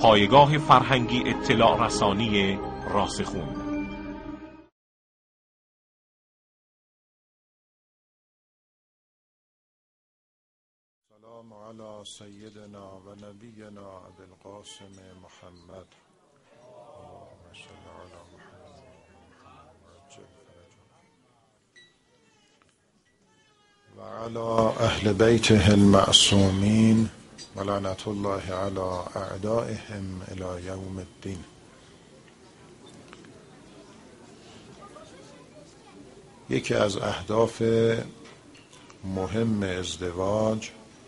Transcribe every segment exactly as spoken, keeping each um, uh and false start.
پایگاه فرهنگی اطلاع رسانی راسخون. سلام علی سیدنا و نبینا ابوالقاسم محمد اللهم صل علی محمد و علی اهل بیته المعصومین و لعنت الله علی اعدائهم الی یوم الدین. یکی از اهداف مهم ازدواج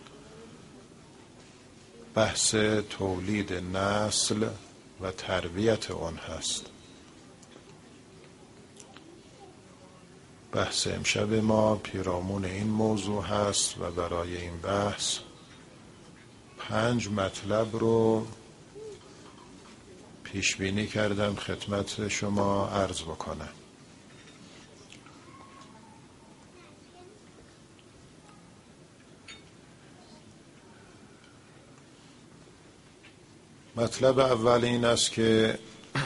بحث تولید نسل و تربیت آن هست. بحث امشب ما پیرامون این موضوع هست و برای این بحث پنج مطلب رو پیش بینی کردم خدمت شما عرض بکنم. مطلب اول این است که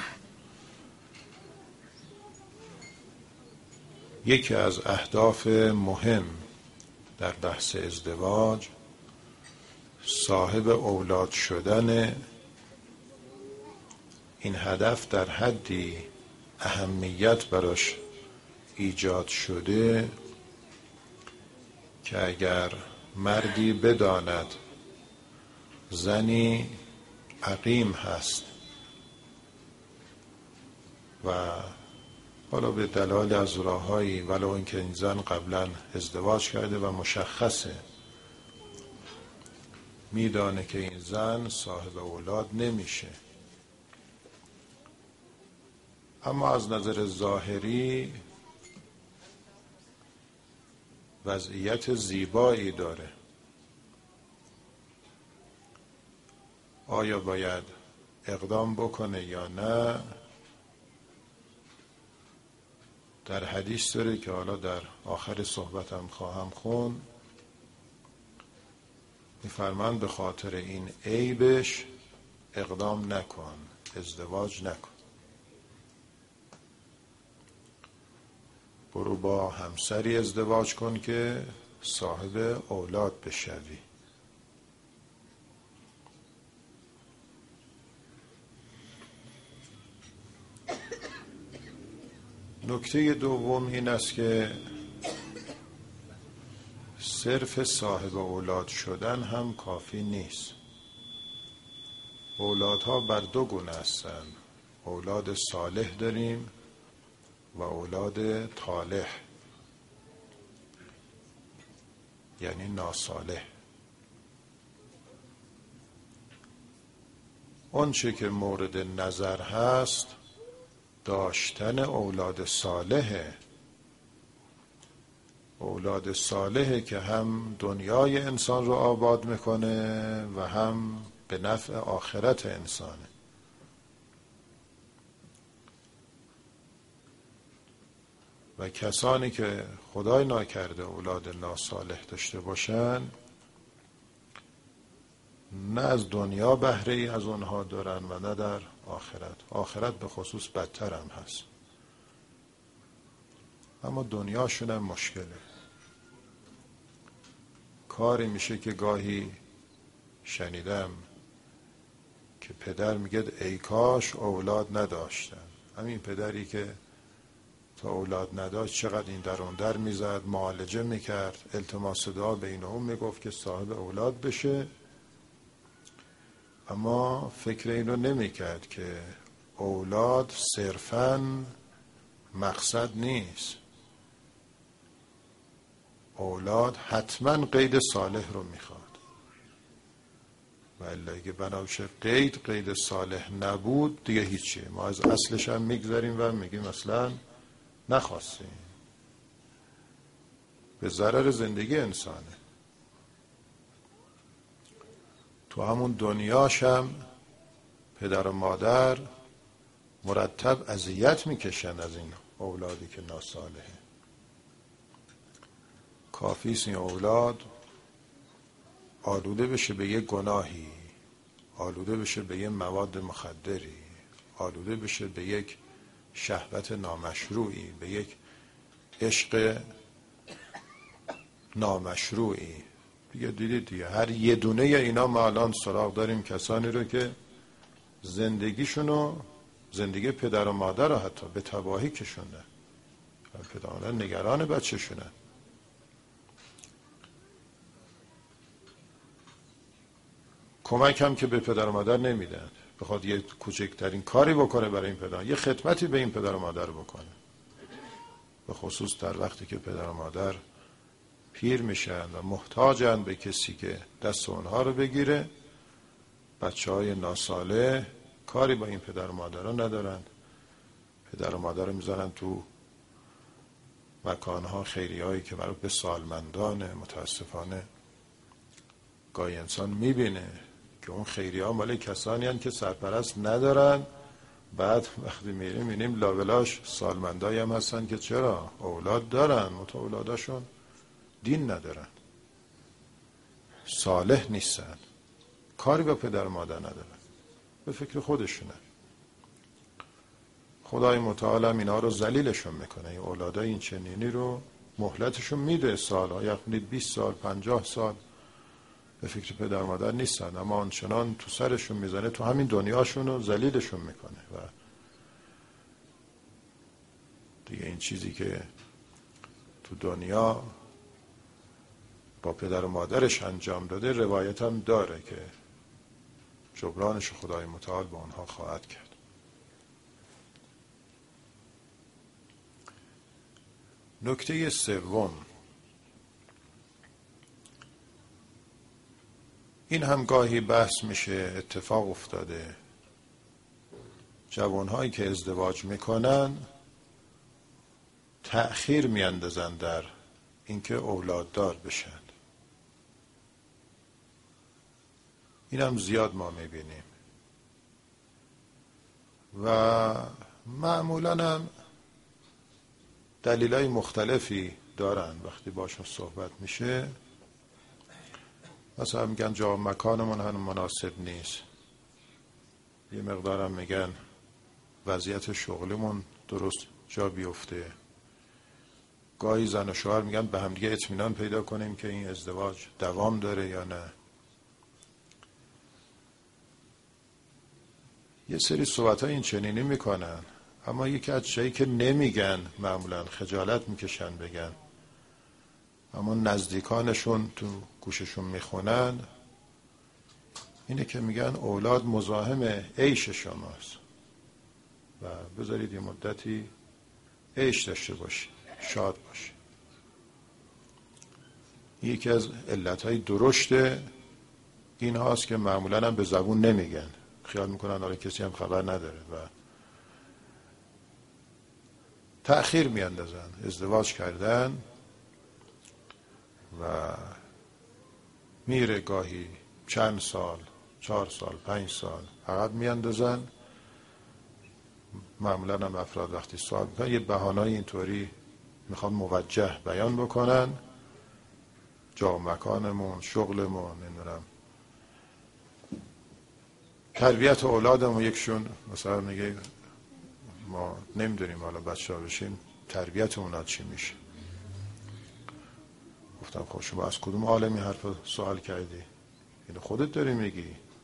یکی از اهداف مهم در بحث ازدواج صاحب اولاد شدن. این هدف در حدی اهمیت براش ایجاد شده که اگر مردی بداند زنی عقیم هست و حالا به دلایل از راههایی ولو اینکه این زن قبلا ازدواج کرده و مشخصه، میدانه که این زن صاحب اولاد نمیشه، اما از نظر ظاهری وضعیت زیبایی داره. آیا باید اقدام بکنه یا نه؟ در حدیث داره که حالا در آخر صحبتم خواهم خوند، می‌فرماند به خاطر این عیبش اقدام نکن، ازدواج نکن، برو با همسری ازدواج کن که صاحب اولاد بشوی. نکته دوم این است که صرف صاحب اولاد شدن هم کافی نیست. اولادها بر دو گونه هستند. اولاد صالح داریم و اولاد طالح، یعنی ناصالح. اون چه که مورد نظر هست داشتن اولاد صالحه. اولاد صالحه که هم دنیای انسان رو آباد میکنه و هم به نفع آخرت انسانه. و کسانی که خدای ناکرده اولاد ناصالح داشته باشن، نه از دنیا بهره ای از اونها دارن و نه در آخرت. آخرت به خصوص بدتر هم هست، اما دنیاشون هم مشکله. کاری میشه که گاهی شنیدم که پدر میگه ای کاش اولاد نداشتن. همین پدری که تا اولاد نداشت چقدر این در اون در میزد، معالجه میکرد، التماس دعا بین اون میگفت که صاحب اولاد بشه، اما فکر اینو نمیکرد که اولاد صرفاً مقصد نیست. اولاد حتما قید صالح رو میخواد، و الا اگه بنابشه قید قید صالح نبود دیگه هیچی، ما از اصلش هم میگذاریم و میگیم اصلا نخواستیم. به ضرر زندگی انسانه. تو همون دنیاش هم پدر و مادر مرتب اذیت میکشن از این اولادی که ناصالحه. کافیست این اولاد آلوده بشه به یک گناهی، آلوده بشه به یه مواد مخدری، آلوده بشه به یک شهوت نامشروعی، به یک عشق نامشروعی. دیگه دیدید دیگه هر یه دونه اینا ما الان سراغ داریم کسانی رو که زندگیشونو، زندگی پدر و مادر رو حتی به تباهی کشونده، پدر و مادر نگران بچه شونه. کمک هم که به پدر و مادر نمیدن، بخواد یه کوچکترین کاری بکنه برای این پدر، یه خدمتی به این پدر و مادر بکنه، به خصوص در وقتی که پدر و مادر پیر میشن و محتاجن به کسی که دست اونها رو بگیره. بچه های ناساله کاری با این پدر و مادر رو ندارن، پدر و مادر رو میذارن تو مکانها خیری هایی که مربوط به سالمندانه. متاسفانه گاهی انسان میبینه که اون خیری ها مال کسانی هستند که سرپرست ندارن، بعد وقتی میریم میبینیم لابلاش سالمندایی هم هستن که چرا اولاد دارن متا اولاداشون دین ندارن، صالح نیستن، کاری با پدر و مادر ندارن، به فکر خودشونه. خدای متعال هم اینا رو ذلیلشون میکنه. این اولادای این چنینی رو مهلتشون میده، سالها، یعنی بیست سال پنجاه سال به فکر پدر و مادر نیستن، اما آنچنان تو سرشون میزنه تو همین دنیاشون رو ذلیلشون میکنه. و دیگه این چیزی که تو دنیا با پدر و مادرش انجام داده، روایت هم داره که جبرانش خدای متعال به اونها خواهد کرد. نکته سوم، این هم گاهی بحث میشه، اتفاق افتاده جوانهایی که ازدواج میکنن تأخیر میاندازن در اینکه اولاددار بشن. این هم زیاد ما میبینیم و معمولا هم دلیلای مختلفی دارن. وقتی باشون صحبت میشه مثلا میگن جا مکانمون هم مناسب نیست، یه مقدارم میگن وضعیت شغلمون درست جا بیفته. گاهی زن و شوهر میگن به هم دیگه اطمینان پیدا کنیم که این ازدواج دوام داره یا نه. یه سری صحبت‌ها این چنینی میکنن، اما یکی از چیزایی که نمیگن، معمولا خجالت میکشن بگن، اما نزدیکانشون تو گوششون میخونن، اینه که میگن اولاد مزاحم عیش شماست و بذارید یه مدتی عیش داشته باشی، شاد باشی. یکی از علتهای درشت این هاست که معمولا هم به زبون نمیگن، خیال میکنن آره کسی هم خبر نداره و تأخیر میاندازن. ازدواج کردن و میره گاهی چند سال، چهار سال، پنج سال عقب میاندازن. معمولا هم افراد وقتی سوال میکنن یه بهانه‌ای اینطوری میخوان موجه بیان بکنن، جا و مکانمون، شغلمون، نمیدونم تربیت اولادمون. یکشون مثلا میگه ما نمیدونیم حالا بچه ها بشیم تربیت اونا چی میشه. گفتم خب شما از کدوم عالمی حرف سوال کردی؟ اینو خودت داری میگی،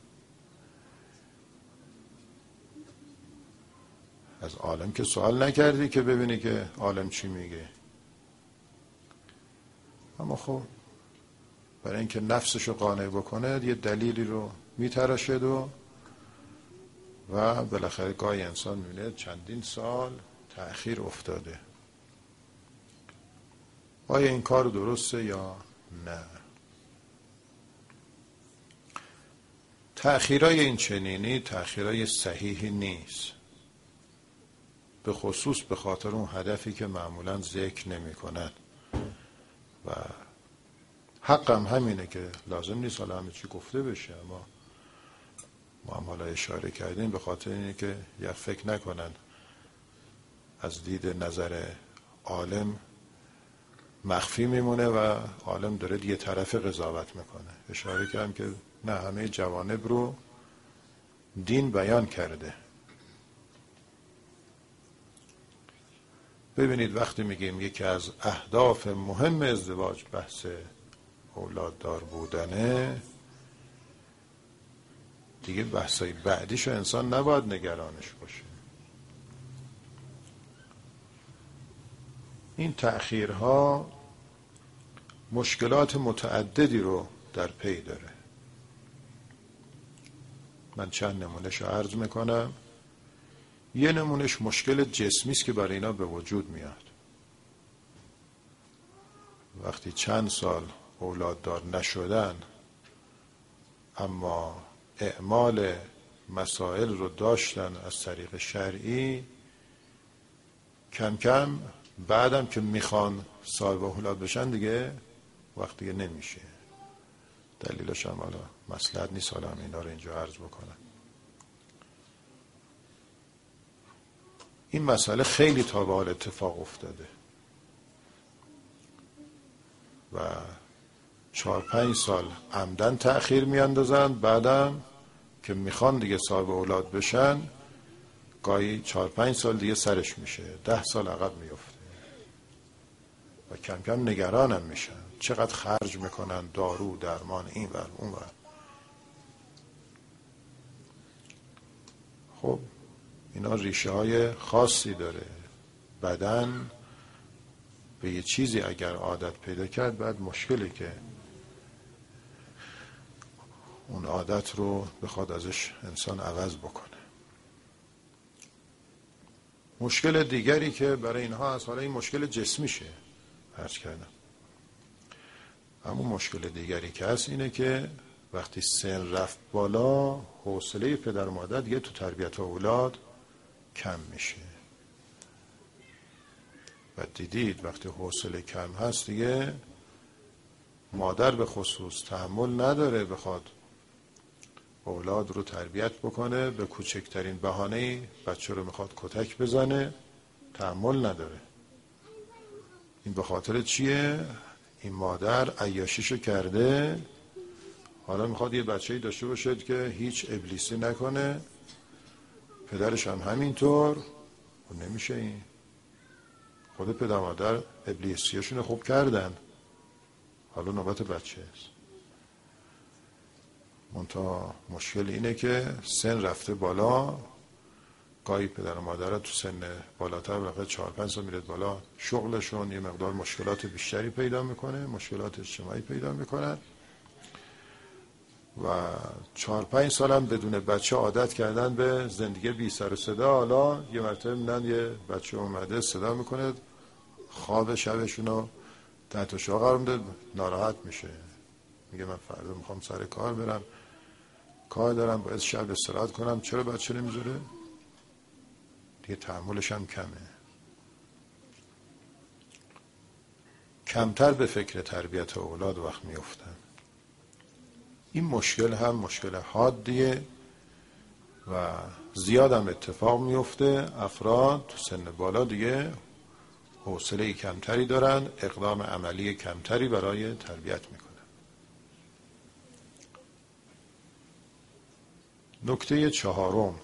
از عالم که سوال نکردی که ببینی که عالم چی میگه. اما خب برای اینکه نفسشو قانع بکنه یه دلیلی رو میتراشد و و بالاخره گاهی انسان میبینه چندین سال تأخیر افتاده. آیا این کار درسته یا نه؟ تأخیرای این چنینی تأخیرای صحیحی نیست، به خصوص به خاطر اون هدفی که معمولا ذکر نمی کنن. و حقم همینه که لازم نیست حالا همه چی گفته بشه، اما ما هم حالا اشاره کردیم به خاطر اینه که یک فکر نکنن از دید نظر عالم مخفی میمونه و عالم داره یه طرف قضاوت میکنه. اشاره کردم که نه، همه جوانب رو دین بیان کرده. ببینید وقتی میگیم یکی از اهداف مهم ازدواج بحث اولاددار بودنه، دیگه بحثای بعدیشو انسان نباید نگرانش باشه. این تأخیرها مشکلات متعددی رو در پی داره. من چند نمونهش رو عرض میکنم. یه نمونهش مشکل جسمی است که برای اینا به وجود میاد. وقتی چند سال اولاددار نشدن اما اعمال مسائل رو داشتن از طریق شرعی، کم کم بعدم که میخوان صاحب اولاد بشن دیگه وقت دیگه نمیشه. دلیلش هم حالا مصلحت نیست حالا هم اینا رو اینجا عرض بکنم. این مسئله خیلی تا به حال اتفاق افتاده و چهار پنج سال عمدن تأخیر میاندازن، بعدم که میخوان دیگه صاحب اولاد بشن گاهی چهار پنج سال دیگه سرش میشه، ده سال عقب میفته و کم کم نگرانم میشن چقدر خرج میکنن دارو درمان این ور اون ور. خب اینا ریشه های خاصی داره. بدن به یه چیزی اگر عادت پیدا کرد بعد مشکلی که اون عادت رو بخواد ازش انسان عوض بکنه. مشکل دیگری که برای اینها هست، حالا این مشکل جسمیشه عرض کردم، اما مشکل دیگری که هست اینه که وقتی سن رفت بالا حوصله پدر و مادر دیگه تو تربیت اولاد کم میشه و دیدید وقتی حوصله کم هست دیگه مادر به خصوص تحمل نداره بخواد اولاد رو تربیت بکنه، به کوچکترین بهانه‌ای بچه رو میخواد کتک بزنه، تحمل نداره. این به خاطر چیه؟ این مادر عیاشیشو کرده، حالا میخواد یه بچه‌ای داشته باشه که هیچ ابلیسی نکنه، پدرش هم همینطور. خب نمیشه. این خود پدر مادر ابلیسیشون خوب کردن، حالا نوبت بچه است. منتها مشکل اینه که سن رفته بالا، گاهی پدر و مادر تو سن بالاتر واقعا چهار پنج سال میره بالا، شغلشون یه مقدار مشکلات بیشتری پیدا میکنه، مشکلات اجتماعی پیدا میکنن و چهار پنج سال هم بدون بچه عادت کردن به زندگی بی سر و صدا. حالا یه مرتبه میدن یه بچه اومده صدا میکنه، خواب شبشونو تحت شعاع قرار میده، ناراحت میشه، میگه من فردا میخوام سر کار برم، کار دارم، باید شب استراحت کنم، چرا بچه نمیذاره؟ دیگه تحملش هم کمه. کمتر به فکر تربیت اولاد وقت میفتن. این مشکل هم مشکل حادیه و زیادم اتفاق میفته. افراد تو سن بالا دیگه حوصله کمتری دارن، اقدام عملی کمتری برای تربیت میکنن. نکته چهارم،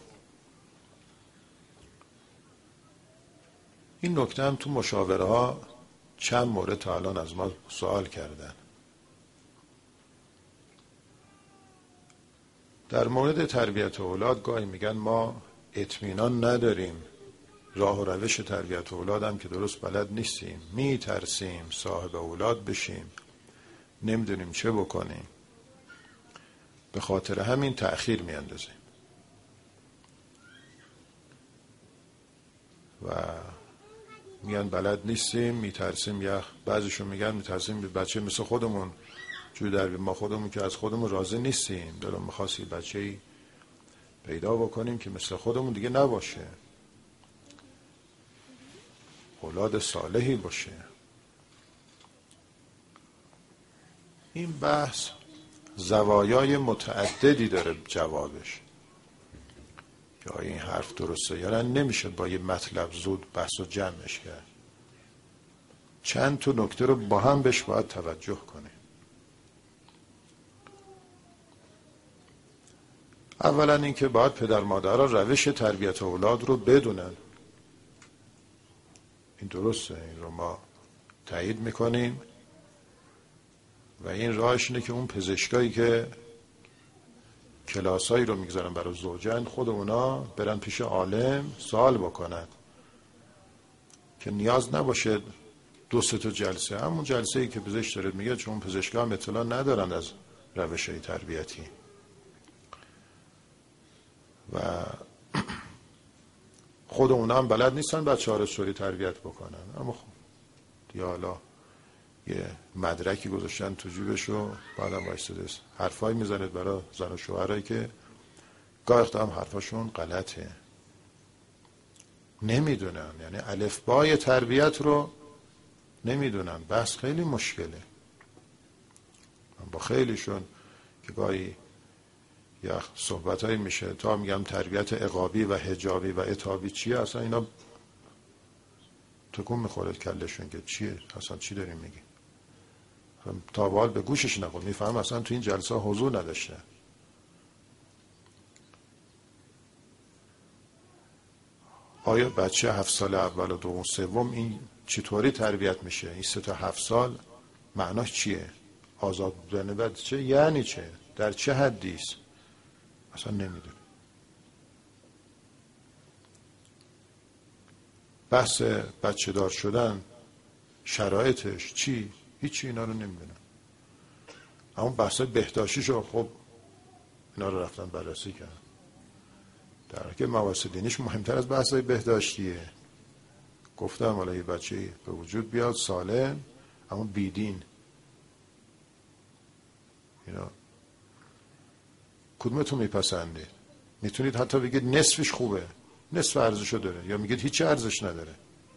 این نکته هم تو مشاوره ها چند مورد تا الان از ما سوال کردن. در مورد تربیت اولاد گاهی میگن ما اطمینان نداریم، راه و روش تربیت اولاد هم که درست بلد نیستیم، میترسیم صاحب اولاد بشیم، نمیدونیم چه بکنیم، به خاطر همین تأخیر میاندازیم. و میگن بلد نیستیم، میترسیم، یا بعضیشون میگن میترسیم به بچه مثل خودمون جو در ما خودمون که از خودمون راضی نیستیم، دلم میخواست یه بچه‌ای پیدا بکنیم که مثل خودمون دیگه نباشه، اولاد صالحی باشه. این بحث زوایای متعددی داره جوابش که آیا این حرف درسته یا نه. نمیشه با یه مطلب زود بحث و جمعش کرد. چند تا نکته رو با هم بهش باید توجه کنه. اولا اینکه باید پدر مادرها روش تربیت اولاد رو بدونن. این درسته، این رو ما تایید میکنیم و این راهش اینه که اون پزشکایی که کلاسایی رو میگذارن برای زوجین خود اونا برن پیش عالم سوال بکنن که نیاز نباشه دو سه تا جلسه، همون جلسه ای که پزشک داره میگه، چون پزشکا هم اطلاع ندارن از روش‌های تربیتی و خود اونا هم بلد نیستن بچه‌ها رو چطوری تربیت بکنن. اما خب یا حالا یه مدرکی گذاشتن تو جیبش و بعدم وایساده حرفایی میزنه برای زن و شوهرایی که گاه هم حرفاشون غلطه، نمیدونن، یعنی الفبای تربیت رو نمیدونن. بحث خیلی مشکله. من با خیلیشون که گاهی یا صحبتایی میشه تا میگم تربیت عقابی و حجابی و عتابی چیه، اصلا اینا تکون میخوره کلشون که چیه اصلا، چی داریم میگی، تا به حال به گوشش نخورد، میفهم اصلا تو این جلسه حضور نداشته. آیا بچه هفت سال اول و دوم سوم این چطوری تربیت میشه؟ این سه تا هفت سال معناش چیه؟ آزاد بودن بچه یعنی چه؟ در چه حدی است؟ اصلا نمیدونه. بحث بچه دار شدن شرایطش چی؟ هیچی اینا رو نمیدونم. اما بحث بهداشتیشو خب اینا رو رفتن بررسی کردن، در حالی که مباحث دینیش مهمتر از بحث بهداشتیه. گفتم حالا یه بچه به وجود بیاد سالم اما بیدین، اینا کدومتون میپسندید؟ میتونید حتی بگید نصفش خوبه، نصف ارزشو داره، یا میگید هیچ ارزش نداره.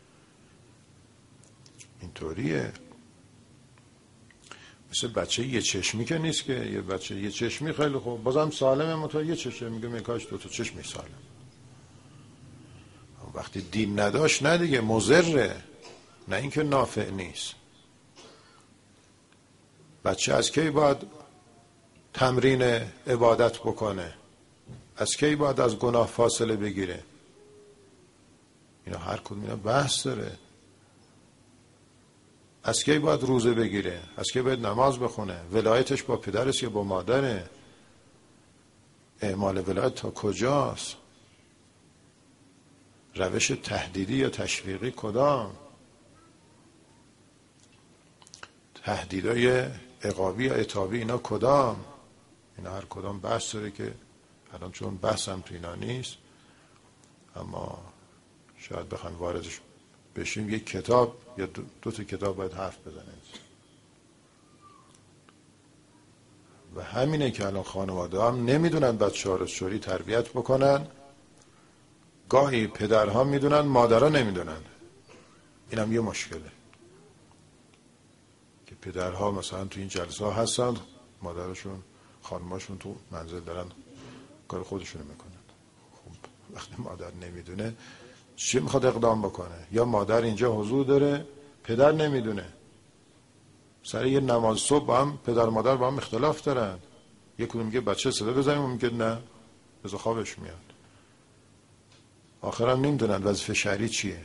اینطوریه. مثل بچه یه چشمی که نیست که یه بچه یه چشمی خیلی خوب بازم سالمه، متو یه چشم میگه میکاش دو تا چشمی سالم. وقتی دین نداشت نه دیگه مضره، نه اینکه نافع نیست. بچه از کی باید تمرین عبادت بکنه؟ از کی باید از گناه فاصله بگیره؟ اینا هر کدوم اینا بحث داره. از کی باید روزه بگیره؟ از کی باید نماز بخونه؟ ولایتش با پدرش یا با مادره؟ اعمال ولایت تا کجاست؟ روش تهدیدی یا تشویقی کدام؟ تهدیدهای عقابی یا عتابی اینا کدام؟ اینا هر کدام بحث داره که الان چون بحثم تو اینا نیست، اما شاید بخوایم واردش بشیم یک کتاب یا دو, دو تا کتاب باید حرف بزنیم. و همینه که الان خانواده هم نمیدونن بچه ها رو چوری تربیت بکنن. گاهی پدرها میدونن مادرها نمیدونن. اینم یه مشکله که پدرها مثلا تو این جلسه ها هستن، مادرشون خانماشون تو منزل دارن کار خودشونو میکنن. خب وقتی مادر نمیدونه چی میخواد اقدام بکنه؟ یا مادر اینجا حضور داره پدر نمیدونه، سر یه نماز صبح با هم پدر مادر با هم اختلاف دارن، یک کدوم میگه بچه صدا بزنیم و میگه نه بذار خوابش میاد. آخرام نمیدونن وظیفه شرعی چیه.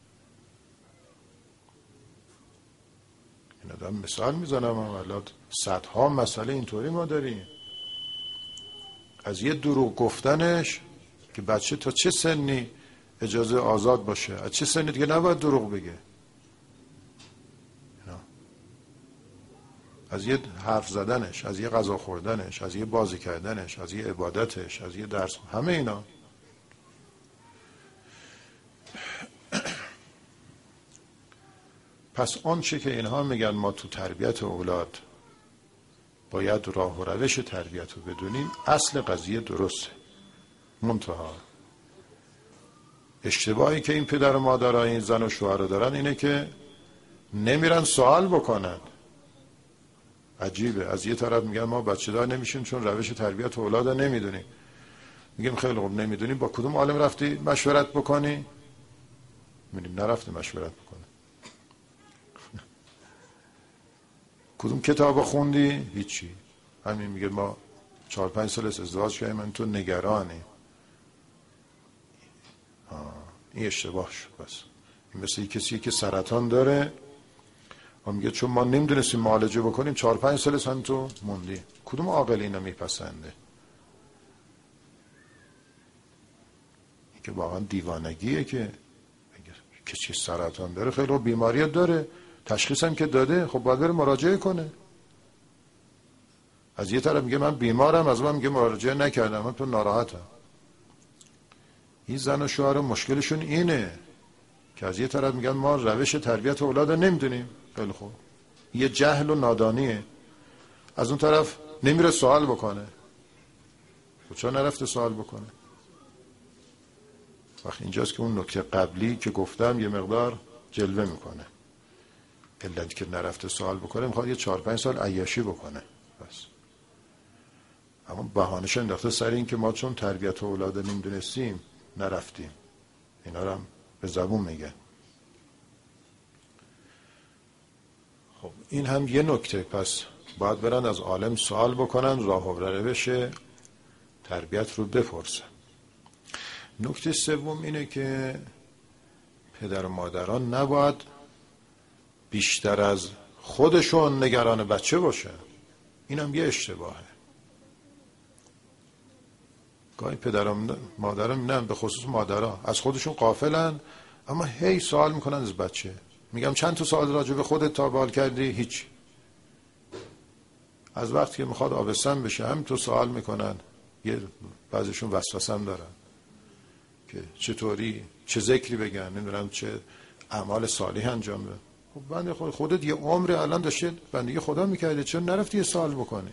این آدم مثال میزنم، اما صدها مسئله اینطوری ما داریم. از یه دروغ گفتنش که بچه تا چه سنی اجازه آزاد باشه، از چه سنی دیگه نباید دروغ بگه. از یه حرف زدنش، از یه غذا خوردنش، از یه بازی کردنش، از یه عبادتش، از یه درس، همه اینا. پس آن چه که اینها میگن ما تو تربیت اولاد باید راه و روش تربیت رو بدونیم، اصل قضیه درسته. منتها اشتباهی که این پدر و مادرها این زن و شوهر رو دارن اینه که نمیرن سوال بکنن. عجیبه. از یه طرف میگن ما بچه دار نمیشیم چون روش تربیت اولاد رو نمیدونیم. میگیم خیلی خوب نمیدونیم، با کدوم عالم رفتی مشورت بکنی؟ میگیم نرفتی مشورت بکنی. کدوم کتاب خوندی؟ هیچی. همین میگه ما چهار پنج سال ازدواج کردیم من تو نگرانی. این اشتباه شد. بس این مثل کسی که سرطان داره و میگه چون ما نمیدونستیم معالجه بکنیم چهار پنج سال سن تو موندی. کدوم عاقل اینو میپسنده؟ این که واقعا دیوانگیه که کسی سرطان داره خیلی بیماری داره تشخیص هم که داده خب باید بره مراجعه کنه. از یه طرف میگه من بیمارم از من میگه مراجعه نکردم من تو ناراحتم. این زن و شوهر مشکلشون اینه که از یه طرف میگن ما روش تربیت اولاد نمیدونیم. خیلی خوب یه جهل و نادانیه. از اون طرف نمیره سوال بکنه. چون نرفته سوال بکنه؟ وقت اینجاست که اون نکته قبلی که گفتم یه مقدار جلوه میکنه. علت که نرفته سوال بکنه میخواد یه چهار پنج سال عیاشی بکنه بس. اما بهانه‌ش انداخته سر این که ما چون تربیت اولاد نمیدونستیم نرفتیم. اینا رو هم به زبون میگه. خب این هم یه نکته. پس باید برن از عالم سوال بکنن راه و روش تربیت رو بپرسن. نکته سوم اینه که پدر و مادران نباید بیشتر از خودشون نگران بچه باشه. این هم یه اشتباهه. گاهی پدر و مادران میدن به خصوص مادرها از خودشون غافلن اما هی سوال میکنن از بچه. میگم چند تا سوال راجع به خودت تا بال کردی؟ هیچ. از وقتی که میخواد آبستن بشه هم تو سوال میکنن. یه بعضیشون وسوسه هم دارن که چطوری چه ذکری بگن نمیدونم چه اعمال صالح انجام بدن. خب بنده خود خودت یه عمر الان داشته بندگی خدا میکردی چرا نرفتی یه سوال بکنی؟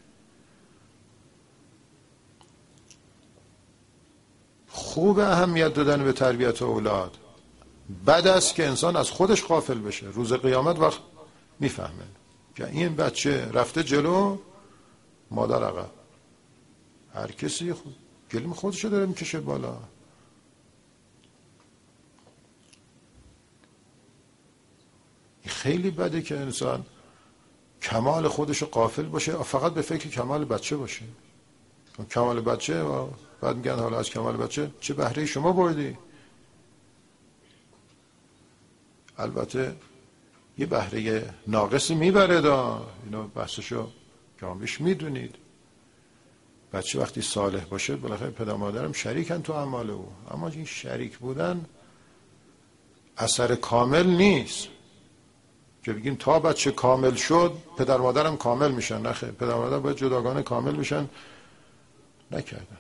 خوب اهمیت دادن به تربیت اولاد. بد است که انسان از خودش غافل بشه. روز قیامت وقت میفهمه که این بچه رفته جلو مادر عقب. هر کسی خود گلیم خودشو داره میکشه بالا. خیلی بده که انسان کمال خودشو غافل باشه فقط به فکر کمال بچه باشه. کمال بچه و بعد میگن حالا از کمال بچه چه بهره شما بردی؟ البته یه بهره ناقصی میبره دا اینو بحثشو کاملش میدونید. بچه وقتی صالح باشه بالاخره پدر مادرم شریکن تو اعمال او. اما این شریک بودن اثر کامل نیست که بگیم تا بچه کامل شد پدر مادرم کامل میشن. نه خیر، پدر مادر باید جداگانه کامل میشن. نکردن.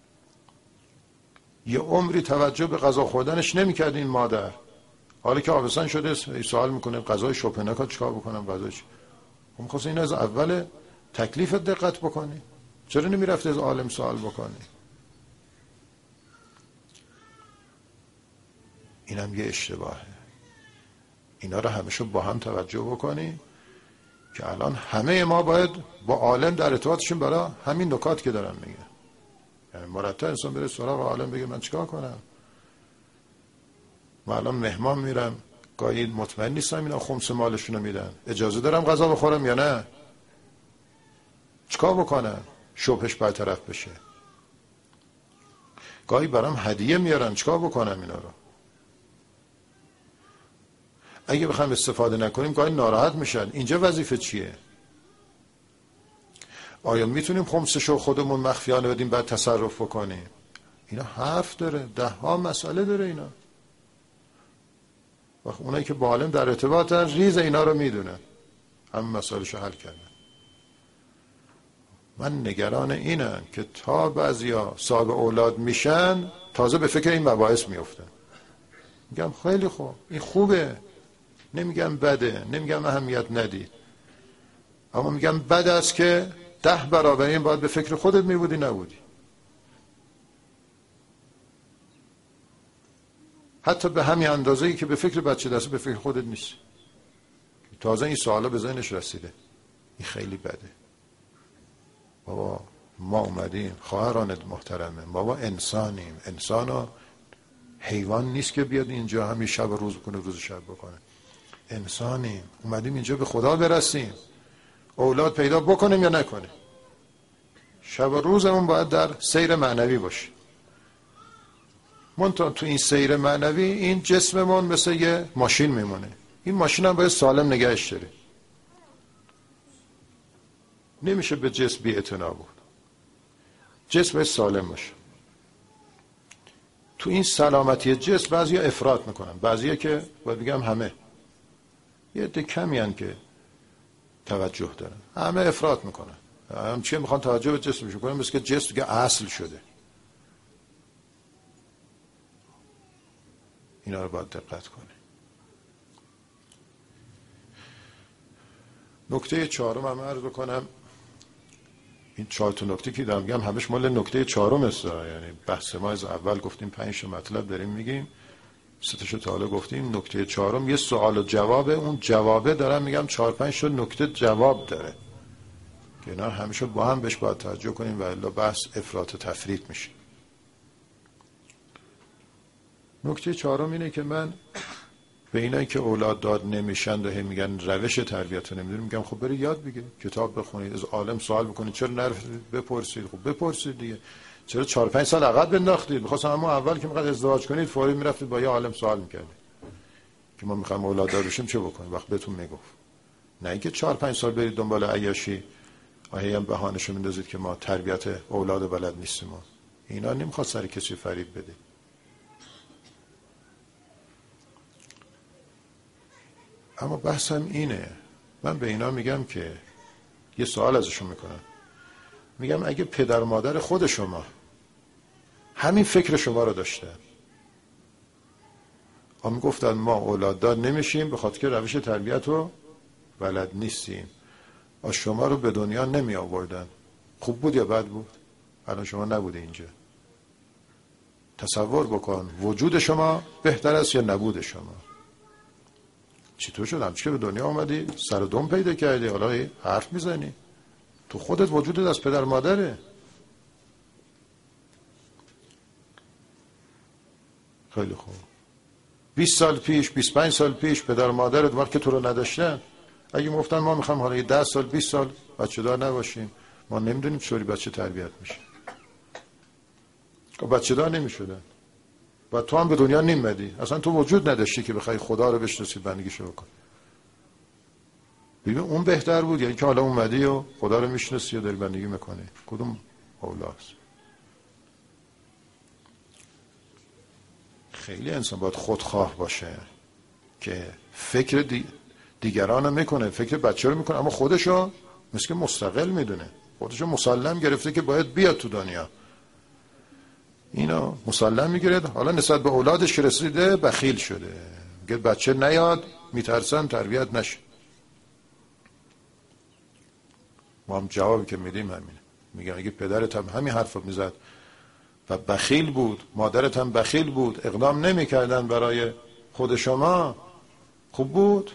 یه عمری توجه به غذا خوردنش نمیکرد این مادر. حالا که آبستن شده سوال میکنه غذای شپنکا چیکار بکنم غذاش. خب می‌خواست این از اول تکلیف دقت بکنی. چرا نمیرفتی از عالم سوال بکنی؟ اینم یه اشتباهه. اینا رو همیشه با هم توجه بکنی که الان همه ما باید با عالم در ارتباطشیم برای همین نکات که دارم میگه. یعنی مرتب انسان بره سراغ عالم بگه من چیکار کنم؟ من الان مهمان میرم گاهی مطمئن نیستم اینا خمس مالشونو میدن اجازه دارم غذا بخورم یا نه؟ چیکار بکنم شبهش برطرف بشه؟ گاهی برام هدیه میارن چیکار بکنم اینا رو؟ اگه بخوایم استفاده نکنیم گاهی ناراحت میشن. اینجا وظیفه چیه؟ آیا میتونیم خمسشو خودمون مخفیانه بدیم بعد تصرف بکنیم؟ اینا حرف داره، ده ها مسئله داره اینا. وقت اونایی که با عالم در ارتباطن ریز اینا رو میدونن، همه مسائلشو حل کردن. من نگران اینم که تا بعضیا صاحب اولاد میشن تازه به فکر این مباحث میفتن. میگم خیلی خوب، این خوبه، نمیگم بده، نمیگم اهمیت ندید، اما میگم بد است که ده برابر این باید به فکر خودت میبودی نبودی. حتی به همین اندازه‌ای که به فکر بچه دست به فکر خودت نیست. تازه این سوالا به ذهنش رسیده. این خیلی بده. بابا ما اومدیم، خواهران محترمه، بابا انسانیم. انسانا حیوان نیست که بیاد اینجا همین شب روز بکنه روز شب بکنه. انسانیم، اومدیم اینجا به خدا برسیم. اولاد پیدا بکنیم یا نکنیم. شب و روزمون باید در سیر معنوی باشه. منتها تو این سیر معنوی این جسممون مثل یه ماشین میمونه. این ماشین هم باید سالم نگهش داره. نمیشه به جسم بی اعتنا بود. جسم باید سالم باشه. تو این سلامتی جسم بعضیا افراط میکنن، بعضیا که باید بگم همه، یه عده کمی هن که توجه دارن، همه افراط میکنن. هم چیه میخوان توجه به جسمشون کنن، مثل که جسم دیگه اصل شده. اینا رو باید دقت کنی. نکته چهارم هم عرض بکنم. این چهار تا نکته که دارم میگم همش مال نکته چهارم است. یعنی بحث ما از اول گفتیم پنج تا مطلب داریم میگیم، سه تاشو تا حالا گفتیم. نکته چهارم یه سوال و جوابه. اون جوابه دارم میگم چهار پنج تا نکته جواب داره که اینا همیشه با هم بهش باید توجه کنیم و الا بحث افراط و تفریط میشه. نکته چهارم اینه که من به اینایی که اولاد داد نمیشن و میگن روش تربیت رو نمیدونیم، میگم خب برید یاد بگیرید، کتاب بخونید، از عالم سوال بکنید. چرا نرفتید بپرسید؟ خب بپرسید دیگه. چرا چهار پنج سال عقب بنداختید؟ می‌خواستم اما اول که می‌خواد ازدواج کنید فوری میرفتید با یه عالم سوال می‌کردید که ما می‌خوایم اولاد دار بشیم چه بکنیم؟ وقت بهتون میگفت. نه اینکه چهار پنج سال برید دنبال عیاشی آهی هم بهانه‌شو میندازید که ما تربیت اولاد بلد نیستیم. اینا نمی‌خواد سر کسی فریب بده. اما بحثم اینه، من به اینا میگم که یه سوال ازشون میکنم، میگم اگه پدر مادر خود شما همین فکر شما رو داشتن، اما گفتن ما اولاددار نمیشیم به خاطر که روش تربیت رو بلد نیستیم، و شما رو به دنیا نمی آوردن، خوب بود یا بد بود؟ الان شما نبوده اینجا. تصور بکن وجود شما بهتر است یا نبود شما؟ چطور شد همچه که به دنیا آمدی سر و دم پیدا کردی حالا حرف میزنی؟ تو خودت وجودت از پدر مادره. خیلی خوب. بیست سال پیش، بیست و پنج سال پیش پدر مادرت وقت که تو رو نداشتن، اگه گفتن ما میخوام حالا ده سال بیست سال بچه دار نباشیم، ما نمیدونیم چطوری بچه تربیت میشه. بچه دار نمیشدن و تو هم به دنیا نمیمدی، اصلا تو وجود نداشتی که بخوای خدا رو بشناسی بندگیشو بکن. ببین اون بهتر بود یا اینکه حالا اومدی و خدا رو میشناسی و داری بندگی میکنی؟ کدوم اولاست؟ خیلی انسان باید خودخواه باشه که فکر دی... دیگران رو میکنه، فکر بچه رو میکنه، اما خودشو مثل که مستقل میدونه، خودشو مسلم گرفته که باید بیاد تو دنیا. اینا مسلم میگیره، حالا نسبت به اولادش که رسیده بخیل شده، میگه بچه نیاد میترسن تربیت نشه. ما هم جوابی که میدیم همینه، میگم اگه پدرت هم همین حرف رو میزد و بخیل بود، مادرت هم بخیل بود، اقدام نمیکردن برای خود شما، خوب بود؟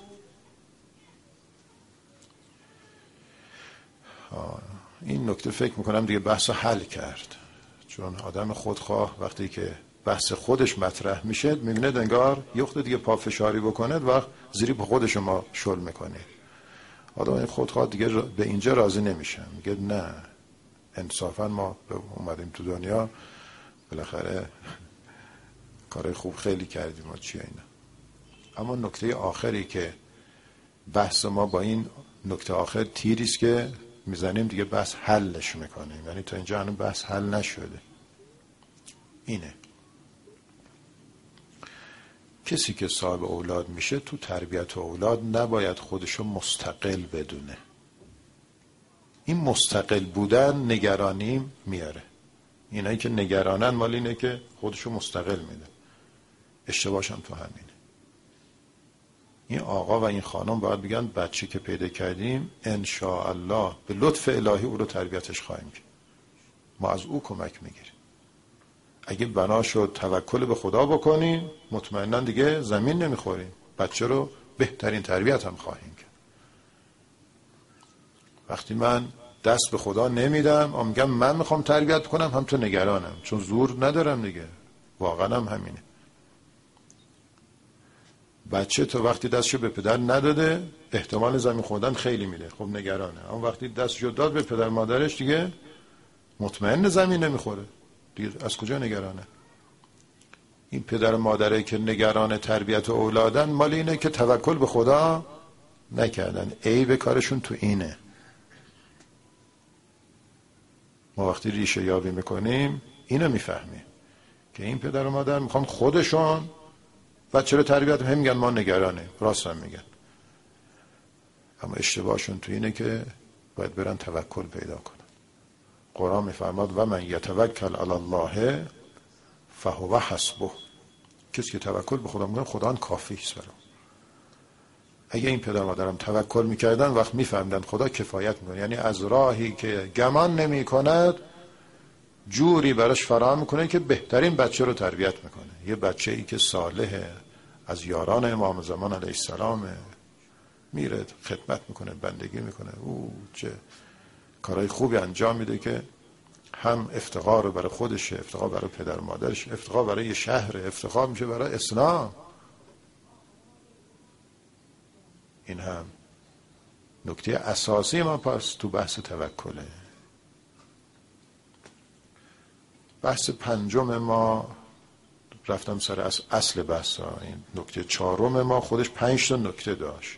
این نکته فکر میکنم دیگه بحث حل کرد، چون آدم خودخواه وقتی که بحث خودش مطرح میشه میبینه انگار یه خود دیگه پافشاری بکنه و زیری به خود شما شل میکنه. آدم خودخواه دیگه به اینجا راضی نمیشه، میگه نه انصافا ما اومدیم تو دنیا بالاخره کار خوب خیلی کردیم و چیه اینا. اما نکته آخری که بحث ما با این نکته آخر تیریست که میزنیم دیگه بحث حلش میکنیم، یعنی تا اینجا هنوز بحث حل نشده. اینه کسی که صاحب اولاد میشه تو تربیت اولاد نباید خودشو مستقل بدونه. این مستقل بودن نگرانی میاره. اینایی که نگرانن مال اینه که خودشو مستقل میده. اشتباهش هم تو همینه. این آقا و این خانم باید بگن بچه که پیدا کردیم انشاءالله به لطف الهی او رو تربیتش خواهیم کرد، ما از او کمک میگیریم. اگه بنا شد توکل به خدا بکنیم مطمئنا دیگه زمین نمیخوریم، بچه رو بهترین تربیت هم خواهیم کرد. وقتی من دست به خدا نمیدم و میگم من میخوام تربیت کنم، هم تو نگرانم چون زور ندارم دیگه. واقعا هم همینه. بچه تو وقتی دستشو به پدر نداده احتمال زمین خوردن خیلی میده، خب نگرانه. اما وقتی دستشو داد به پدر مادرش دیگه مطمئن زمین نمیخوره دیگه، از کجا نگرانه؟ این پدر و مادره که نگران تربیت اولادن، مال اینه که توکل به خدا نکردن. عیب کارشون تو اینه. ما وقتی ریشه یابی میکنیم اینو میفهمیم که این پدر و مادر میخوان خودشون بچه رو تربیت، هم میگن ما نگرانه، راست هم میگن، اما اشتباهشون تو اینه که باید برن توکل پیدا کنن. قرآن میفرماد و من یتوکل علی الله فهو حسبه. کسی که توکل به خدا میکنه خدا کافی است برام. اگه این پدر مادرم توکل میکردن وقت میفهمیدن خدا کفایت میکنه، یعنی از راهی که گمان نمیکند جوری براش فراهم میکنه که بهترین بچه رو تربیت میکنه. یه بچه ای که صالحه، از یاران امام زمان علیه السلام، میره خدمت میکنه، بندگی میکنه، او چه کارهای خوبی انجام میده که هم افتخار رو برای خودشه، افتخار برای پدر و مادرش، افتخار برای شهر، افتخار میشه برای اسلام. این هم نکته اساسی ما پس تو بحث توکله. بحث پنجم ما، رفتم سر اصل بحث ها، این نکته چهارم ما خودش پنج تا نکته داشت.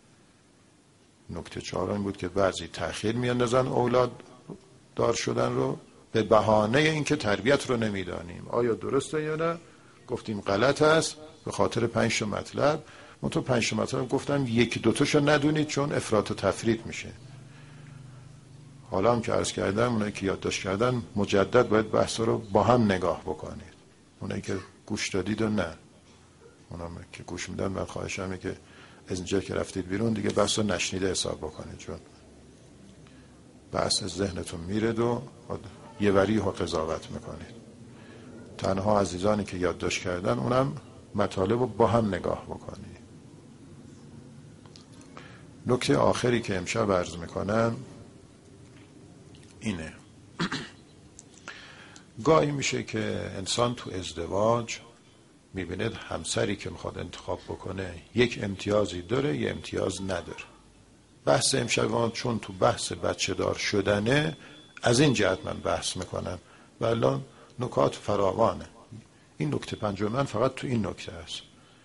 نکته چهارم این بود که بعضی تأخیر میاندازن اولاد دار شدن رو به بهانه اینکه تربیت رو نمیدانیم. آیا درسته یا نه؟ گفتیم غلط است به خاطر پنج تا مطلب. من تو پنج تا مطلب گفتم یکی دو تاشو ندونید چون افراط و تفرید میشه. حالا هم که عرض کردم اونایی که یادداشت کردن مجدد باید بحثا رو با هم نگاه بکنید. اونایی که گوش دادید و نه، اونایی که گوش میدن من خواهشمه که از اینجا که رفتید بیرون دیگه بحث رو نشنیده حساب بکنید، چون بحث از ذهنتون میرد و یه وری ها قضاوت میکنید. تنها عزیزانی که یادداشت کردن اونم مطالب رو با هم نگاه بکنید. نکته آخری که امشب عرض میکنم اینه. گاهی میشه که انسان تو ازدواج میبینید همسری که میخواد انتخاب بکنه یک امتیازی داره، یه امتیاز نداره. بحث امشب چون تو بحث بچه دار شدنه از این جهت من بحث میکنم و الان نکات فراوانه. این نکته پنجم من فقط تو این نکته هست.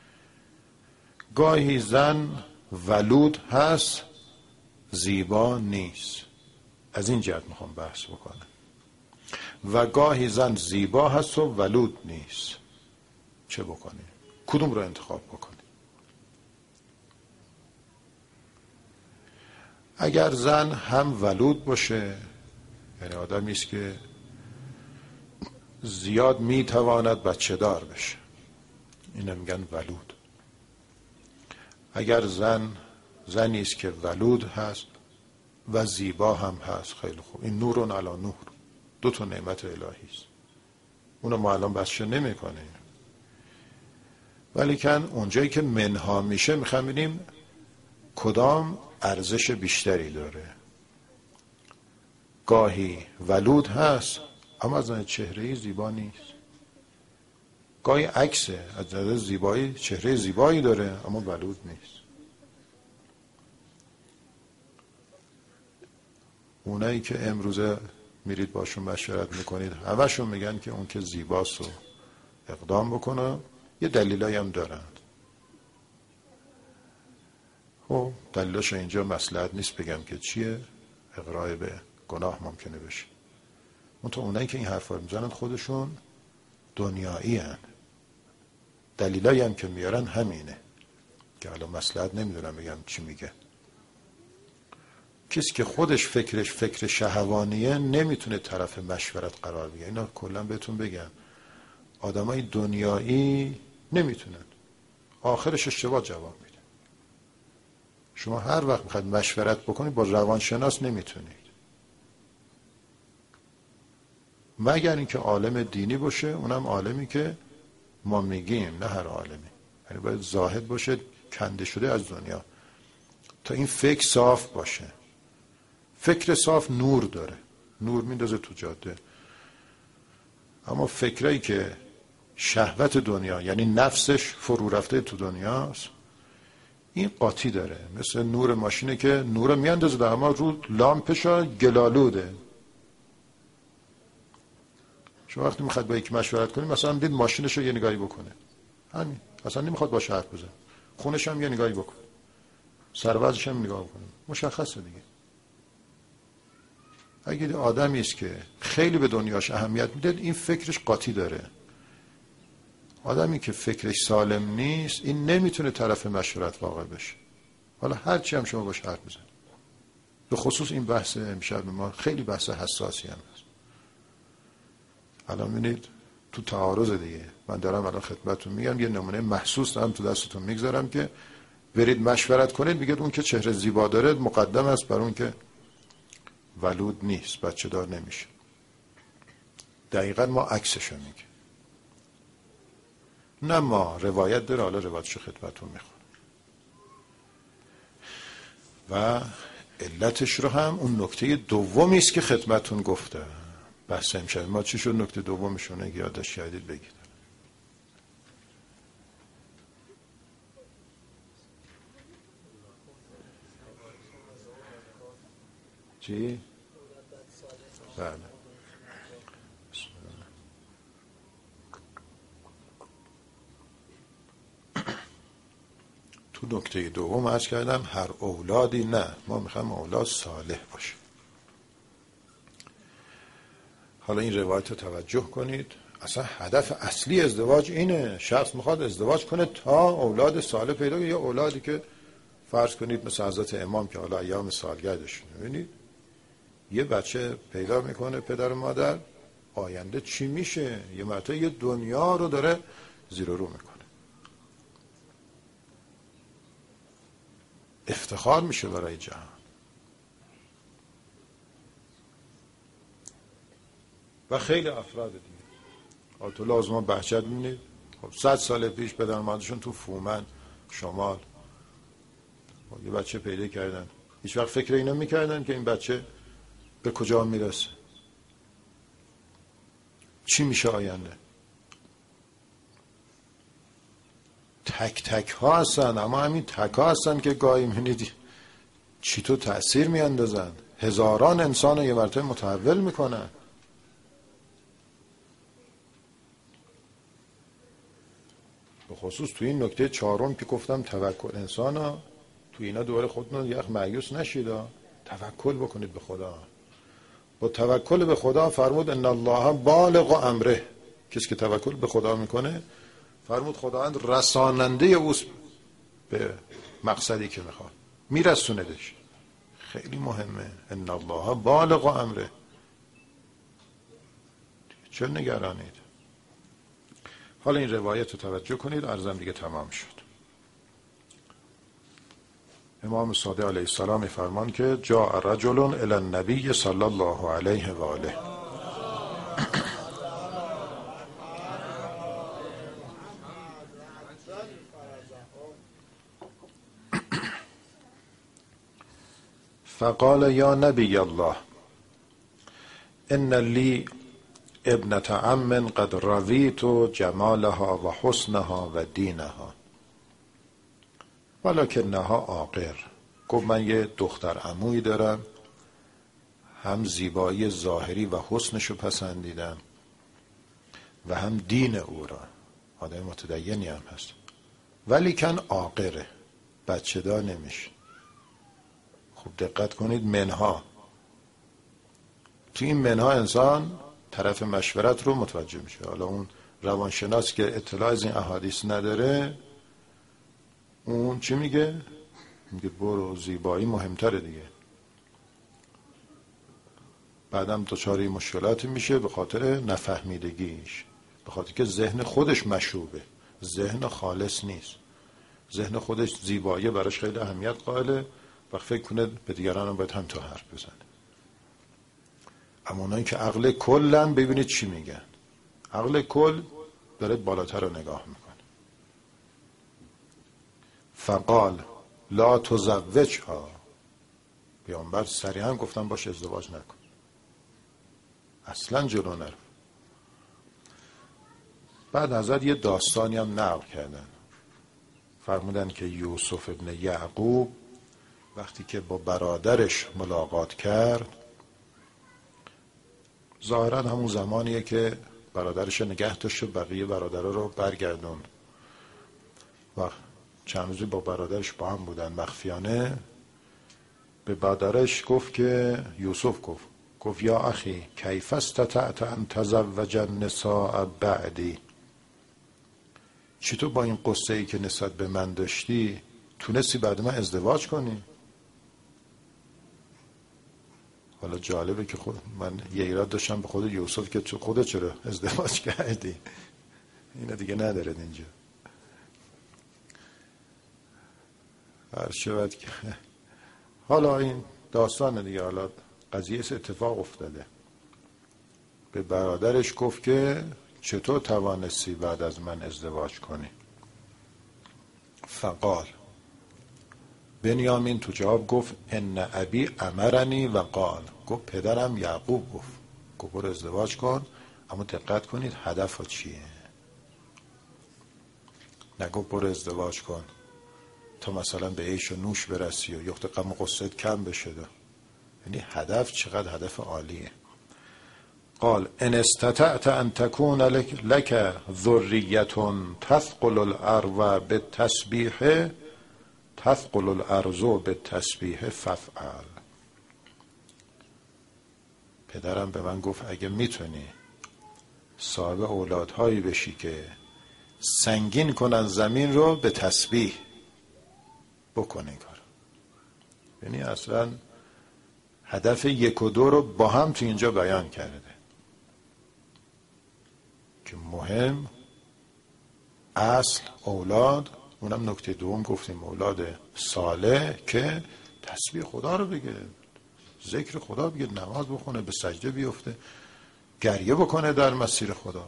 گاهی زن ولود هست زیبا نیست، از این جهت میخوام بحث بکنم. و گاهی زن زیبا هست و ولود نیست، چه بکنیم؟ کدوم رو انتخاب بکنیم؟ اگر زن هم ولود باشه، یعنی آدمی است که زیاد میتواند بچه دار بشه، اینو میگن ولود. اگر زن زنی است که ولود هست و زیبا هم هست، خیلی خوب. این نورون علی نور، دو تا نعمت الهی است. اونو ما الان بحثش نمی‌کنیم، ولی کن اونجایی که منها میشه میخوام ببینیم کدام ارزش بیشتری داره. گاهی ولود هست اما از نظر چهره‌ای زیبا نیست. گاهی عکسه، از نظر زیبایی چهره زیبایی داره اما ولود نیست. اونایی که امروزه میرید باشون مشورت میکنید همشون میگن که اون که زیباست و اقدام بکنه. یه دلیلایی هم دارن. خب دلیلش اینجا مصلحت نیست بگم که چیه، اقرار به گناه ممکنه بشه. منتها اونایی که این حرفا رو میزنن خودشون دنیایی هن. دلیلایی هم که میارن همینه که الان مصلحت نمیدونم بگم چی میگه. کسی که خودش فکرش فکر شهوانیه نمیتونه طرف مشورت قرار بگیره. اینا کلا بهتون بگم آدمای دنیایی نمیتونن، آخرش اشتباه جواب میده. شما هر وقت میخواید مشورت بکنید با روانشناس نمیتونید، مگر اینکه عالم دینی باشه، اونم عالمی که ما میگیم، نه هر عالمی. یعنی باید زاهد باشه، کنده شده از دنیا، تا این فکر صاف باشه. فکر صاف نور داره، نور میندازه تو جاده. اما فکرایی که شهوت دنیا، یعنی نفسش فرو رفته تو دنیاست، این قاطی داره. مثل نور ماشینه که نور میاندازه در اما رو لامپشا گلالوده، شما وقتی میخواد با یک مشورت کنید، مثلا دید ماشینش رو یه نگاهی بکنه، همین، اصلا نمیخواد باش حرف بزنه، خونش هم یه نگاهی بکنه، سروازش هم نگاه بکنه، مشخصه دیگه. اگه آدمی است که خیلی به دنیاش اهمیت میده، این فکرش قاطی داره. آدمی که فکرش سالم نیست، این نمیتونه طرف مشورت واقع بشه، حالا هرچی هم شما باش حرف بزنید. به خصوص این بحث امشب ما خیلی بحث حساسی هم هست. الان می‌بینید تو تعارض دیگه، من دارم الان خدمتتون میگم، یه نمونه محسوس دارم تو دستتون میگذارم که برید مشورت کنید، میگه اون که چهره زیبا داره مقدم است بر اون که ولود نیست، بچه دار نمیشه. دقیقا ما عکسشو میگه. نه ما روایت داره، حالا روایتشو خدمتتون میخونم و علتش رو هم اون نکته دومی است که خدمتتون گفته. بحث امشب ما چی شد؟ نکته دومشونه اگه یادش کردید بگید. چی؟ بله. تو نکته دوم عرض کردم هر اولادی نه، ما میخوایم اولاد صالح باشه. حالا این روایت رو توجه کنید، اصلا هدف اصلی ازدواج اینه. شخص میخواد ازدواج کنه تا اولاد صالح پیدا کنه، یا اولادی که فرض کنید مثل حضرت امام که حالا ایام سالگردش، ببینید یه بچه پیدا میکنه پدر و مادر، آینده چی میشه؟ یه مرتبه یه دنیا رو داره زیر و رو میکنه، افتخار میشه برای جهان. و خیلی افراد دیگه، آیت الله آزمان بهجت میبینید، خب صد سال پیش پدر و مادرشون تو فومن شمال یه بچه پیدا کردن، هیچ وقت فکر اینو میکردن که این بچه به کجا میرسه، چی میشه آینده. تک تک ها هستن، اما همین تک ها هستن که گاهی میبینید چی تو تأثیر میاندازن، هزاران انسان رو یه مرتبه متحول میکنن. به خصوص توی این نکته چهارم که گفتم توکل انسان ها، توی اینا دوباره خودتون یه مایوس نشید، توکل بکنید به خدا. با توکل به خدا فرمود ان الله بالغ امره، کسی که توکل به خدا میکنه فرمود خداوند رساننده اوست به مقصدی که میخواد، میرسوندش. خیلی مهمه، ان الله بالغ امره. چه نگرانید؟ حالا این روایت رو توجه کنید، عرضم دیگه تمام شد. امام صادق علیه السلام میفرمان که جاء رجل الی النبی صلی الله علیه و آله فقال یا نبی الله ان لی ابنة عم قد رویت جمالها و حسنها و دینها ولکنها عاقر. گفت من یه دختر عمویی دارم، هم زیبایی ظاهری و حسنشو پسندیدم و هم دین او را، آدم متدینی هم هست، ولیکن عاقره، بچه دار نمیشه. خوب دقت کنید، منها، تو این منها انسان طرف مشورت رو متوجه میشه. حالا اون روانشناس که اطلاع از این احادیث نداره، اون چی میگه؟ میگه برو، زیبایی مهمتره دیگه. بعدم دچار مشکلاتی میشه به خاطر نفهمیدگیش، به خاطر که ذهن خودش مشوبه، ذهن خالص نیست، ذهن خودش زیبایی براش خیلی اهمیت قائله و فکر کنه به دیگران هم باید هم تا حرف بزنه. اما اونایی که عقل کلن، ببینید چی میگن. عقل کل داره بالاتر رو نگاه میکنه. فقال لا تزوجها، پیامبر صریحا گفتن باش ازدواج نکن، اصلا جلو نرو. بعد حضرت یه داستانی هم نقل کردن، فرمودن که یوسف ابن یعقوب وقتی که با برادرش ملاقات کرد، ظاهرا همون زمانیه که برادرش نگه داشت و بقیه برادرها رو برگردوند و چند روزی با برادرش با هم بودن مخفیانه. به برادرش گفت که یوسف گفت گفت یا اخی کیف استطعت ان تزوج النساء بعدی، چطور با این قصه ای که نسبت به من داشتی تونستی بعد من ازدواج کنی؟ حالا جالبه که خود من یه ایراد داشتم به خود یوسف که تو خودت چرا ازدواج کردی؟ اینا دیگه ندارد اینجا. هر شود که حالا این داستان دیگه، حالا قضیه اتفاق افتاده. به برادرش گفت که چطور توانستی بعد از من ازدواج کنی؟ فقال، بنیامین تو جواب گفت ان ابی امرنی و قال، گفت پدرم یعقوب گفت گفت برو ازدواج کن، اما دقت کنید هدف چیه؟ نگفت برو ازدواج کن تا مثلا به عیش و نوش برسی و یخت غم و غصت کم بشه. یعنی هدف چقدر هدف عالیه. قال ان استطعت ان تكون لك, لك ذریه تثقل الارض بالتسبیح تثقل الارض بالتسبیح فافعل. پدرم به من گفت اگه میتونی صاحب اولادهایی بشی که سنگین کنن زمین رو به تسبیح، بکن این کار. یعنی اصلا هدف یک و دو رو با هم تو اینجا بیان کرده که مهم اصل اولاد، اونم نکته دوم گفتیم اولاد صالح که تسبیح خدا رو بگه، ذکر خدا بگه، نماز بخونه، به سجده بیفته، گریه بکنه در مسیر خدا،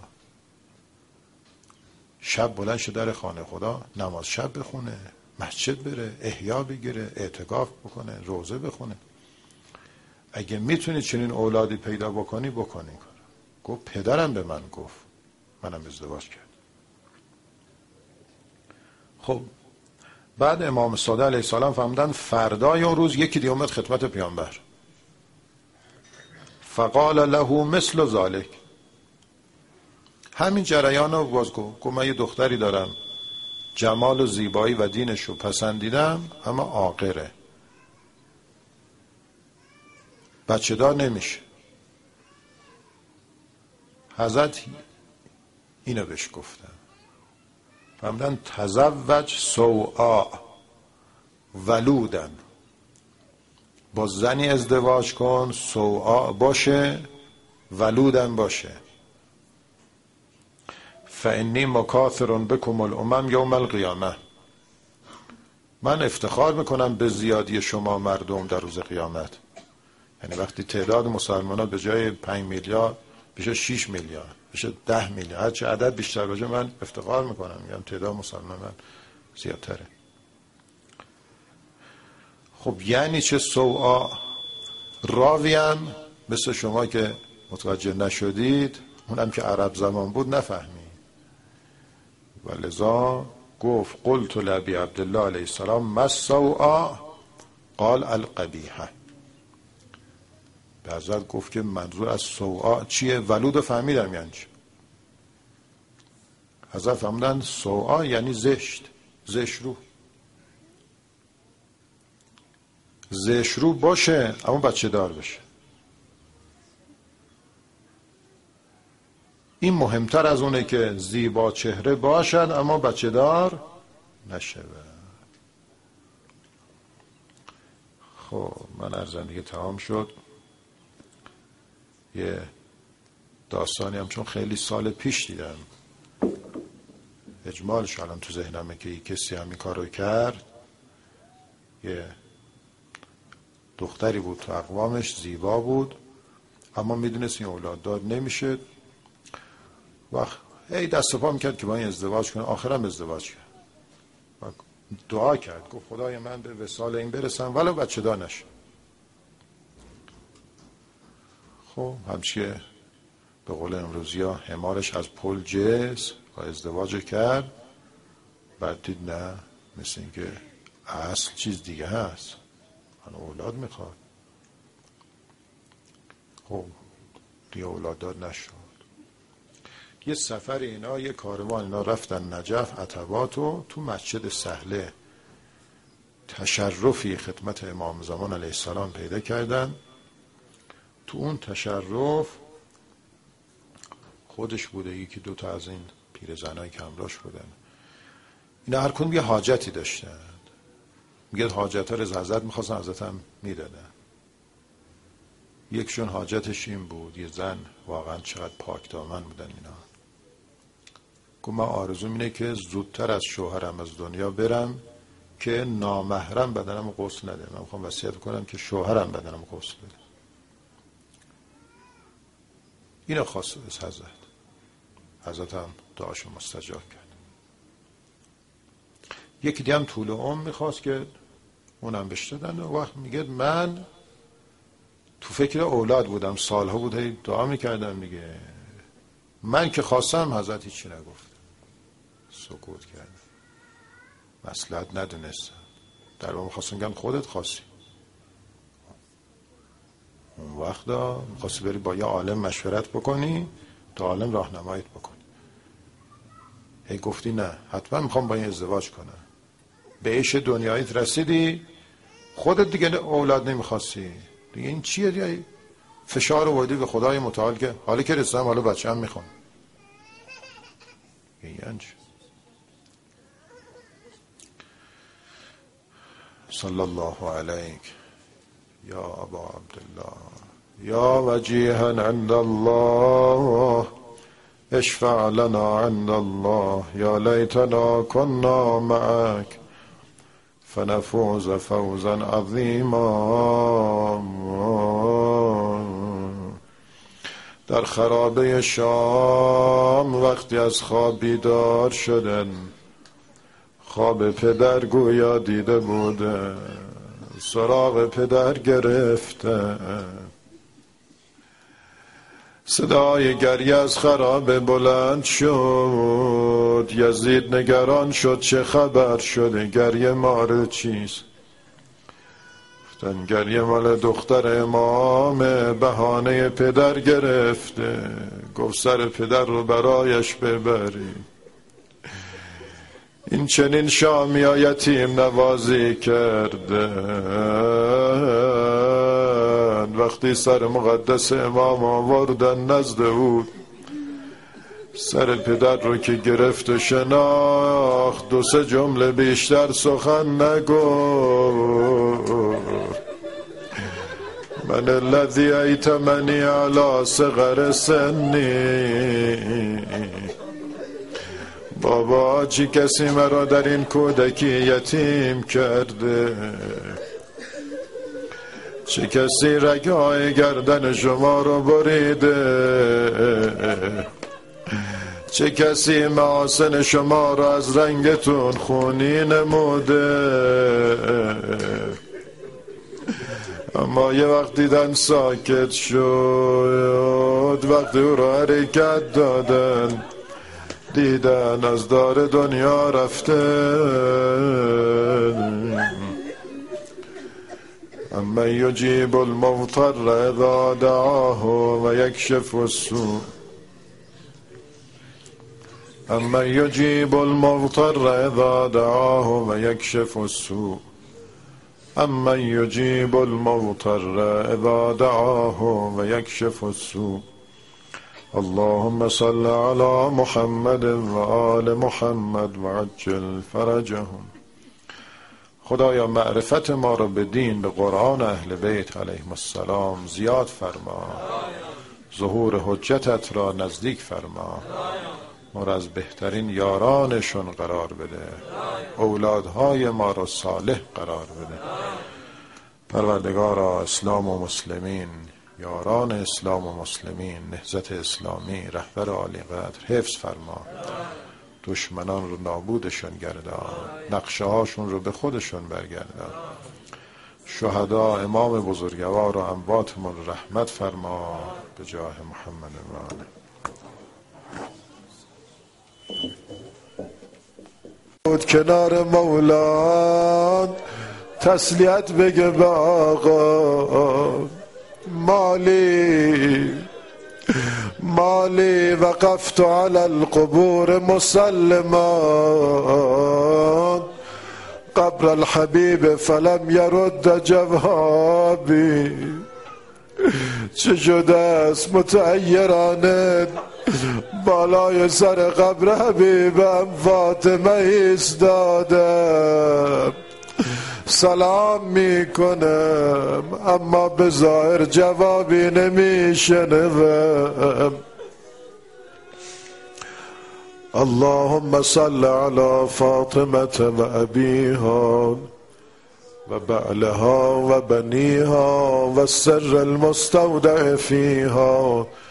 شب بلند شه در خانه خدا نماز شب بخونه، مسجد بره، احیا بگیره، اعتکاف بکنه، روزه بخونه. اگه میتونی چنین اولادی پیدا بکنی بکنی کار. گفت پدرم به من گفت، منم ازدواج کرد. خب بعد امام صادق علیه السلام فهمدن فردای اون روز یکی دیگه اومد خدمت پیامبر، فقال له مثل ذلك، همین جریان رو باز گفت. گفت من یه دختری دارم جمال و زیبایی و دینش رو پسندیدم اما عاقره، بچه دار نمیشه. حضرت اینو بهش گفتن، فهمدن تزوج سوءا ولودن، با زنی ازدواج کن سوءا باشه ولودن باشه. فانی مکاثر بکم الامم یوم القیامه، من افتخار میکنم به زیادی شما مردم در روز قیامت. یعنی وقتی تعداد مسلمانان به جای پنج میلیارد بشه شش میلیارد، بشه ده میلیارد، هرچه عدد بیشتر باشه من افتخار میکنم، میگم تعداد مسلمانان زیادتره. خب یعنی چه سوءا؟ راویم مثل شما که متوجه نشدید، اونم که عرب زمان بود نفهمید، و لذا گفت قلت لابی عبدالله علیه السلام ما السوءا؟ قال القبیحه. به حضرت گفت که منظور از سوءا چیه؟ ولود فهمیدم یعنی چی. حضرت فهمیدن سوءا یعنی زشت، زشت رو، زشت رو باشه اما بچه دار بشه. این مهمتر از اونه که زیبا چهره باشد اما بچه دار نشه. خب من عرضم دیگه تمام شد. یه داستانی هم چون خیلی سال پیش دیدم، اجمالش الان تو ذهنمه که کسی همین کار رو کرد. یه دختری بود تو اقوامش، زیبا بود اما میدونست این اولاد دار نمیشه و هی دست پا میکرد که با این ازدواج کنه. آخرم ازدواج کرد و دعا کرد، گفت خدای من به وصال این برسم ولو بچه دار نشه. خب همچیه به قول امروزی ها حمارش از پل جز و ازدواج کرد. بعد دید نه، مثل این که اصل چیز دیگه هست، من اولاد میخواد. خب دیگه اولاد دار نشد. یه سفر اینا، یه کاروان اینا رفتن نجف عتباتو تو مسجد سهله تشرفی خدمت امام زمان علیه السلام پیدا کردن. تو اون تشرف خودش بوده، یکی دوتا از این پیرزنایی که همراهش بودن، اینا هر کدوم یه حاجتی داشتن. میگه حاجت ها رو حضرت میخواستن، حضرت هم میدادن. یکشون حاجتش این بود، یه زن واقعا چقدر پاک دامن بودن اینا، گفت من آرزوم اینه که زودتر از شوهرم از دنیا برم که نامحرم بدنم غسل نده. من میخوام وصیت کنم که شوهرم بدنم غسل بده. اینو خواست از حضرت. حضرت هم دعاشو مستجاب کرد. یکی دیگه هم طول عمر میخواست که اونم بهش دادن. و وقت میگه من تو فکر اولاد بودم، سالها بود دعا میکردم. میگه من که خواستم حضرت هیچی نگفت، سکوت کرد، مصلحت ندونستم. در واقع خواستم گم خودت خواستی. اون وقت دا میخواستی بری با یه عالم مشورت بکنی تا عالم راهنماییت بکنی. هی گفتی نه حتما میخوام با این ازدواج کنم. به عیش دنیاییت رسیدی، خودت دیگه اولاد نمیخواستی دیگه. این چیه دیگه؟ فشار آوردی به خدای متعال که حالا که رسیدم حالا بچه هم میخوام. یعنی صلی الله علیک یا ابا عبدالله یا وجیها عند الله اشفع لنا عند الله یا لیتنا كنا معك فنفوز فوزا عظیما. در خرابه شام وقتی از خواب بیدار شدن، خواب پدر گویا دیده بوده، سراغ پدر گرفته. صدای گریه از خرابه بلند شد. یزید نگران شد چه خبر شده، گریه مال چیست؟ گفتن گریه مال دختر امامه، بهانه پدر گرفته. گفت سر پدر رو برایش ببری. این چنین شامی ها یتیم نوازی کرده. وقتی سر مقدس امام آوردن نزد او، سر پدر رو که گرفت و شناخت، دو سه جمله بیشتر سخن نگفت. من الذی ایتمنی علی صغر سنی. بابا چی کسی مرا در این کودکی یتیم کرده؟ چه کسی رگای گردن شما رو بریده؟ چه کسی محاسن شما رو از رنگتون خونی نموده؟ اما یه وقت دیدن ساکت شد، وقتی او رو حرکت دادن، دیدن از دار دنیا رفته. اما یجیب المضطر اذا دعاه و یکشف السوء. اما یجیب المضطر اذا دعاه و یکشف السوء. اما یجیب المضطر اذا دعاه و یکشف السوء. اللهم صل على محمد و آل محمد و عجل فرجهم. خدایا معرفت ما را به دین، به قرآن اهل بیت علیهم السلام زیاد فرما. ظهور حجتت را نزدیک فرما. ما را از بهترین یارانشون قرار بده. اولادهای ما را صالح قرار بده. پروردگارا اسلام و مسلمین، یاران اسلام و مسلمین، نهضت اسلامی، رهبر عالی قدر حفظ فرما. دشمنان رو نابودشون گردان، نقشه هاشون رو به خودشون برگردان. شهدا امام بزرگوار و امواتمون رحمت فرما به جاه محمد و آله. بود کنار مولاد تسلیت بگه به آقا. مالی مالی وقفت على القبور مسلما قبر الحبیب فلم يرد جوابی. چه شده است متعیرانه بالای سر قبر حبیبم فاطمه ایستاده، سلام میکنم اما به ظاهر جوابی نمیشنوم. اللهم صل على فاطمة و ابیها و بعلها و بنیها و السر المستودع فیها